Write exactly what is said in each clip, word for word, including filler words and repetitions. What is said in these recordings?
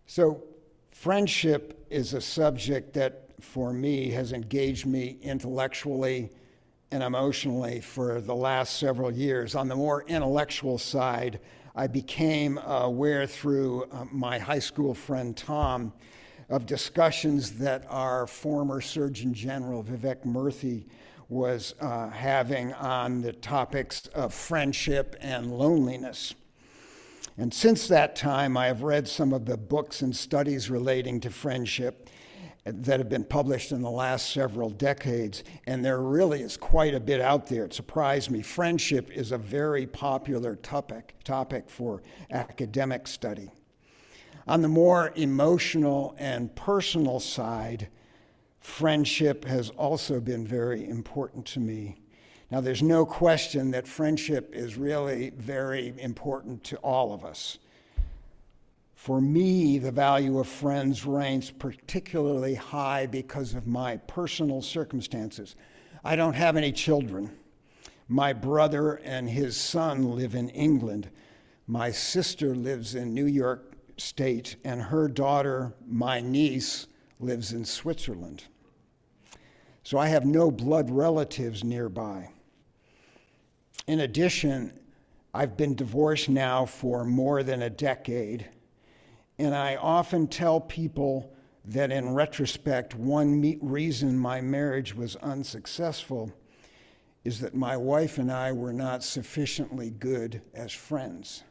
So friendship is a subject that, for me, has engaged me intellectually and emotionally for the last several years. On the more intellectual side, I became aware through uh, my high school friend Tom of discussions that our former Surgeon General, Vivek Murthy, was uh, having on the topics of friendship and loneliness. And since that time, I have read some of the books and studies relating to friendship that have been published in the last several decades, and there really is quite a bit out there. It surprised me. Friendship is a very popular topic, topic for academic study. On the more emotional and personal side, friendship has also been very important to me. Now, there's no question that friendship is really very important to all of us. For me, the value of friends ranks particularly high because of my personal circumstances. I don't have any children. My brother and his son live in England. My sister lives in New York State, and her daughter, my niece, lives in Switzerland. So I have no blood relatives nearby. In addition, I've been divorced now for more than a decade, and I often tell people that in retrospect, one me- reason my marriage was unsuccessful is that my wife and I were not sufficiently good as friends.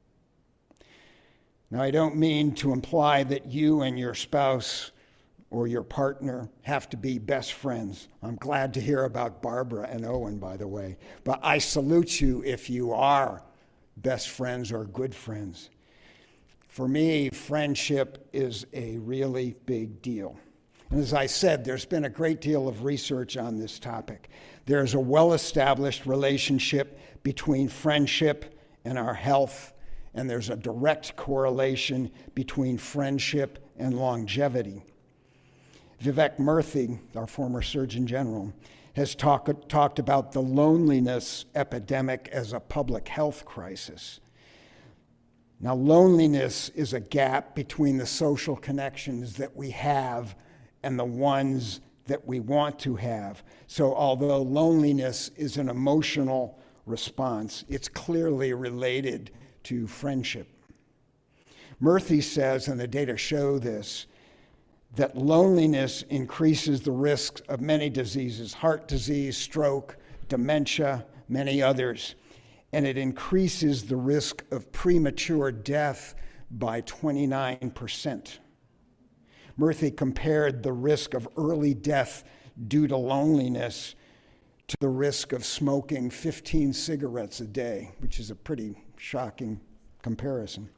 Now, I don't mean to imply that you and your spouse or your partner have to be best friends. I'm glad to hear about Barbara and Owen, by the way. But I salute you if you are best friends or good friends. For me, friendship is a really big deal. And as I said, there's been a great deal of research on this topic. There's a well-established relationship between friendship and our health, and there's a direct correlation between friendship and longevity. Vivek Murthy, our former Surgeon General, has talk, talked about the loneliness epidemic as a public health crisis. Now, loneliness is a gap between the social connections that we have and the ones that we want to have. So although loneliness is an emotional response, it's clearly related to friendship. Murthy says, and the data show this, that loneliness increases the risk of many diseases, heart disease, stroke, dementia, many others, and it increases the risk of premature death by twenty-nine percent. Murthy compared the risk of early death due to loneliness to the risk of smoking fifteen cigarettes a day, which is a pretty shocking comparison.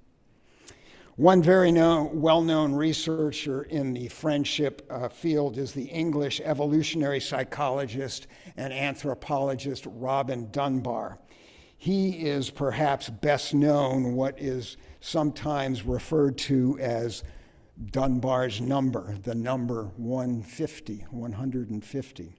One very known, well-known researcher in the friendship uh, field is the English evolutionary psychologist and anthropologist Robin Dunbar. He is perhaps best known what is sometimes referred to as Dunbar's number, the number one fifty, one hundred fifty.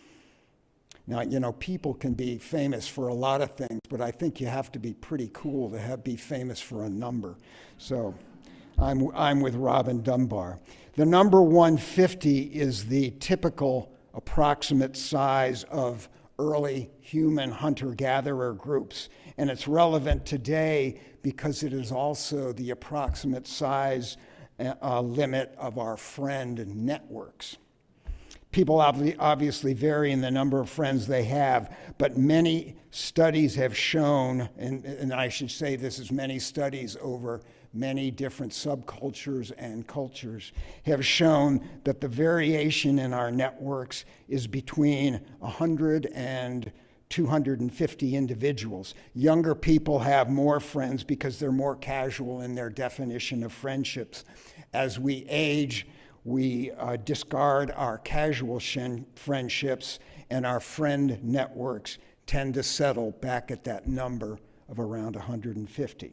Now, you know, people can be famous for a lot of things, but I think you have to be pretty cool to have, be famous for a number. So I'm, I'm with Robin Dunbar. The number one fifty is the typical approximate size of early human hunter-gatherer groups, and it's relevant today because it is also the approximate size uh, limit of our friend networks. People obviously vary in the number of friends they have, but many studies have shown, and, and I should say this is many studies over many different subcultures and cultures, have shown that the variation in our networks is between one hundred and two hundred fifty individuals. Younger people have more friends because they're more casual in their definition of friendships. As we age, we uh, discard our casual shen- friendships, and our friend networks tend to settle back at that number of around one hundred fifty.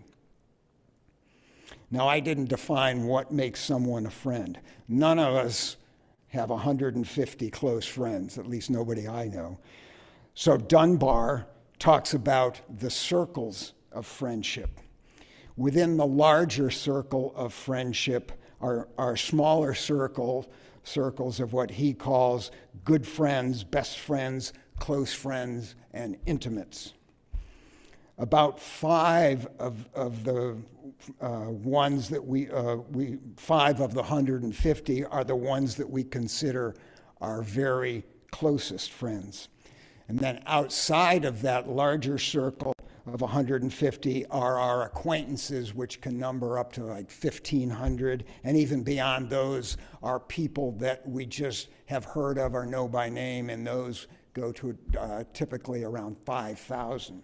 Now, I didn't define what makes someone a friend. None of us have one hundred fifty close friends, at least nobody I know. So Dunbar talks about the circles of friendship. Within the larger circle of friendship are, are smaller circle, circles of what he calls good friends, best friends, close friends, and intimates. About five of, of the uh, ones that we, uh, we, five of the one hundred fifty are the ones that we consider our very closest friends. And then outside of that larger circle of one hundred fifty are our acquaintances, which can number up to like fifteen hundred, and even beyond those are people that we just have heard of or know by name, and those go to uh, typically around five thousand.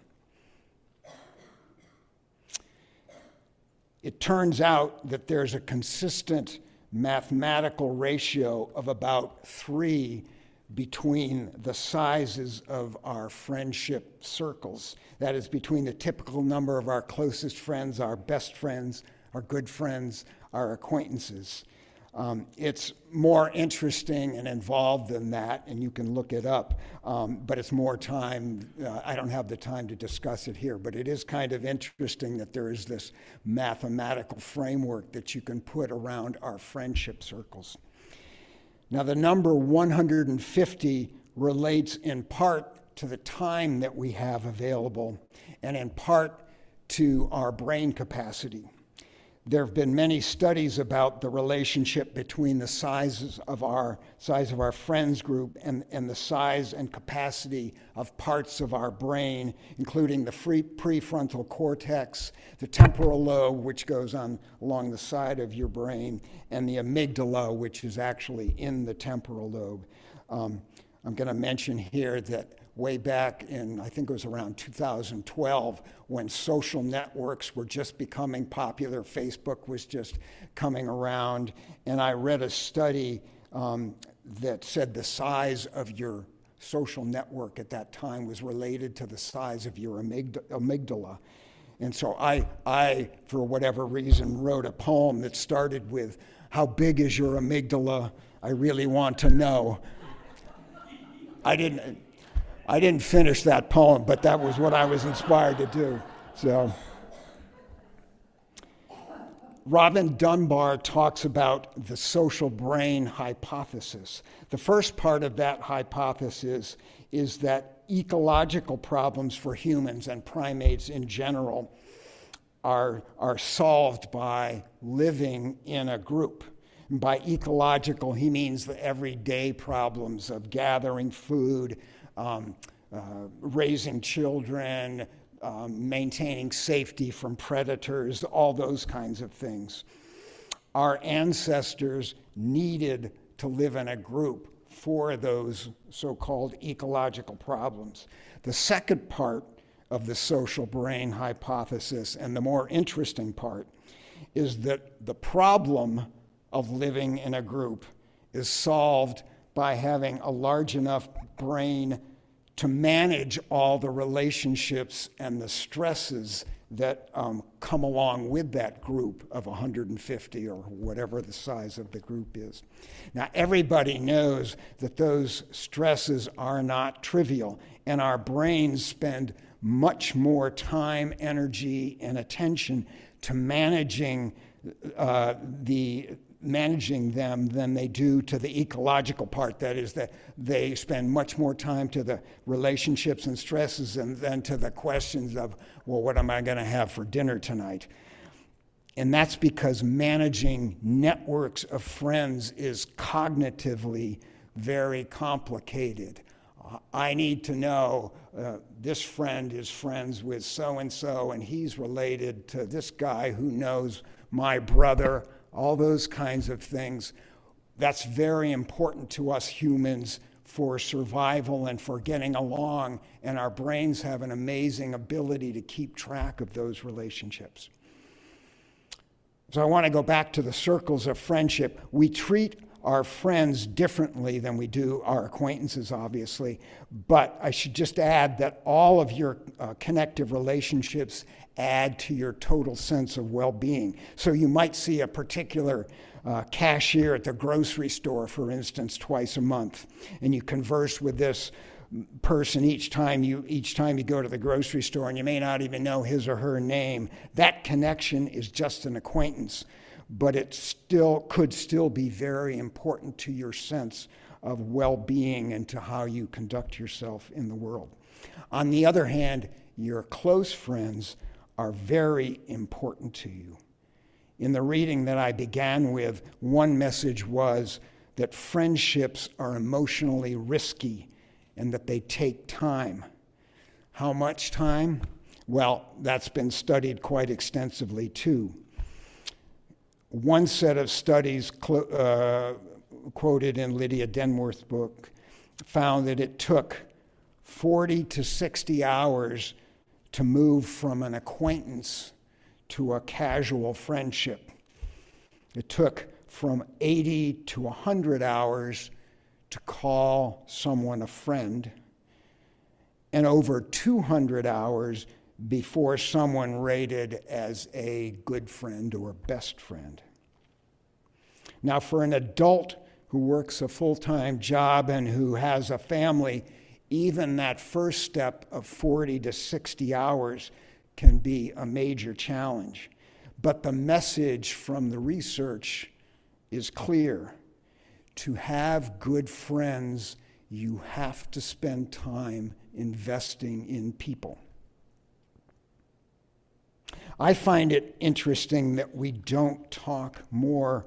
It turns out that there's a consistent mathematical ratio of about three between the sizes of our friendship circles. That is, between the typical number of our closest friends, our best friends, our good friends, our acquaintances. Um, it's more interesting and involved than that, and you can look it up, um, but it's more time. Uh, I don't have the time to discuss it here, but it is kind of interesting that there is this mathematical framework that you can put around our friendship circles. Now, the number one hundred fifty relates in part to the time that we have available and in part to our brain capacity. There have been many studies about the relationship between the sizes of our size of our friends group and, and the size and capacity of parts of our brain, including the free prefrontal cortex, the temporal lobe, which goes on along the side of your brain, and the amygdala, which is actually in the temporal lobe. Um, I'm going to mention here that way back in, I think it was around two thousand twelve, when social networks were just becoming popular, Facebook was just coming around, and I read a study um, that said the size of your social network at that time was related to the size of your amygd- amygdala. And so I, I, for whatever reason, wrote a poem that started with, "How big is your amygdala? I really want to know." I didn't... I didn't finish that poem, but that was what I was inspired to do. So, Robin Dunbar talks about the social brain hypothesis. The first part of that hypothesis is that ecological problems for humans and primates in general are, are solved by living in a group. And by ecological, he means the everyday problems of gathering food, Um, uh, raising children, um, maintaining safety from predators, all those kinds of things. Our ancestors needed to live in a group for those so-called ecological problems. The second part of the social brain hypothesis, and the more interesting part, is that the problem of living in a group is solved by having a large enough brain to manage all the relationships and the stresses that um, come along with that group of one hundred fifty or whatever the size of the group is. Now, everybody knows that those stresses are not trivial, and our brains spend much more time, energy, and attention to managing uh, the managing them than they do to the ecological part. That is, that they spend much more time to the relationships and stresses and than to the questions of, well, what am I going to have for dinner tonight? And that's because managing networks of friends is cognitively very complicated. Uh, I need to know uh, this friend is friends with so-and-so, and he's related to this guy who knows my brother. All those kinds of things. That's very important to us humans for survival and for getting along, and our brains have an amazing ability to keep track of those relationships. So I want to go back to the circles of friendship. We treat our friends differently than we do our acquaintances, obviously, but I should just add that all of your uh, connective relationships add to your total sense of well-being. So you might see a particular uh, cashier at the grocery store, for instance, twice a month, and you converse with this person each time you each time you go to the grocery store, and you may not even know his or her name. That connection is just an acquaintance, but it still could still be very important to your sense of well-being and to how you conduct yourself in the world. On the other hand, your close friends are very important to you. In the reading that I began with, one message was that friendships are emotionally risky and that they take time. How much time? Well, that's been studied quite extensively too. One set of studies cl- uh, quoted in Lydia Denworth's book found that it took forty to sixty hours to move from an acquaintance to a casual friendship. It took from eighty to one hundred hours to call someone a friend, and over two hundred hours before someone rated as a good friend or best friend. Now, for an adult who works a full-time job and who has a family, even that first step of forty to sixty hours can be a major challenge. But the message from the research is clear. To have good friends, you have to spend time investing in people. I find it interesting that we don't talk more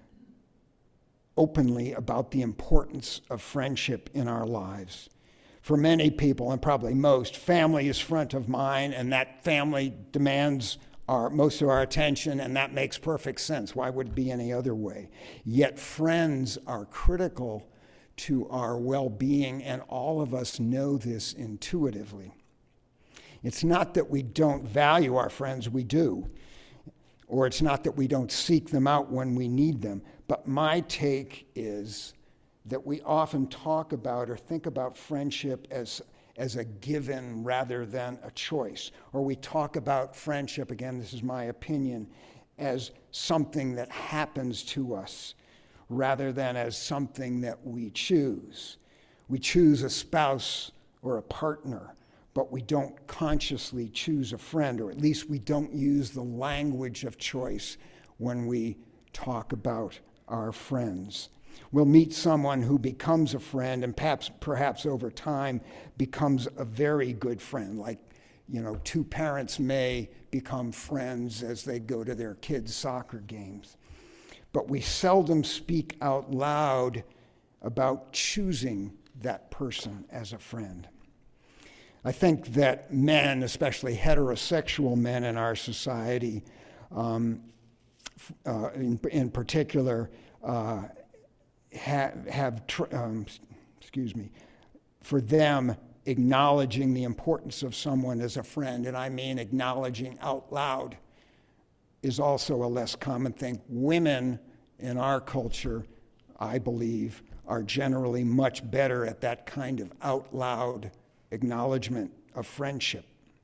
openly about the importance of friendship in our lives. For many people, and probably most, family is front of mind, and that family demands our, most of our attention, and that makes perfect sense. Why would it be any other way? Yet friends are critical to our well-being, and all of us know this intuitively. It's not that we don't value our friends, we do. Or it's not that we don't seek them out when we need them. But my take is that we often talk about or think about friendship as, as a given rather than a choice. Or we talk about friendship, again, this is my opinion, as something that happens to us rather than as something that we choose. We choose a spouse or a partner, but we don't consciously choose a friend, or at least we don't use the language of choice when we talk about our friends. We'll meet someone who becomes a friend and perhaps, perhaps over time becomes a very good friend. Like, you know, two parents may become friends as they go to their kids' soccer games. But we seldom speak out loud about choosing that person as a friend. I think that men, especially heterosexual men in our society, um, uh, in, in particular, uh, have, have tr- um, excuse me, for them, acknowledging the importance of someone as a friend, and I mean acknowledging out loud, is also a less common thing. Women in our culture, I believe, are generally much better at that kind of out loud acknowledgement of friendship.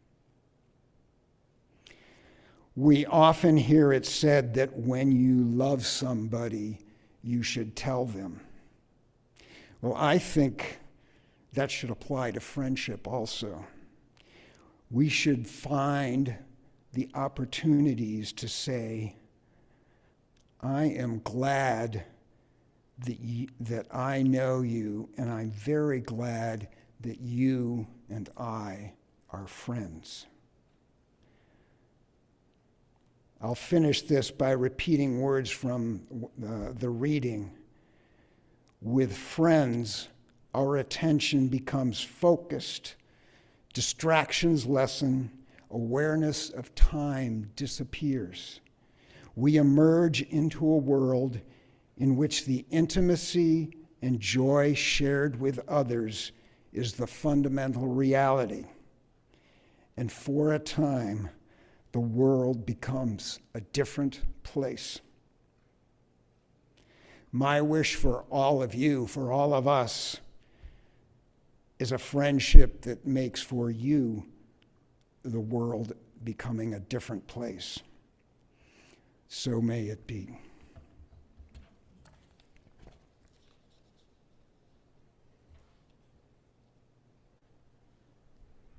We often hear it said that when you love somebody, you should tell them. Well, I think that should apply to friendship also. We should find the opportunities to say, I am glad that, you, that I know you, and I'm very glad that you and I are friends. I'll finish this by repeating words from uh, the reading. With friends, our attention becomes focused, distractions lessen, awareness of time disappears. We emerge into a world in which the intimacy and joy shared with others is the fundamental reality. And for a time, the world becomes a different place. My wish for all of you, for all of us, is a friendship that makes for you the world becoming a different place. So may it be.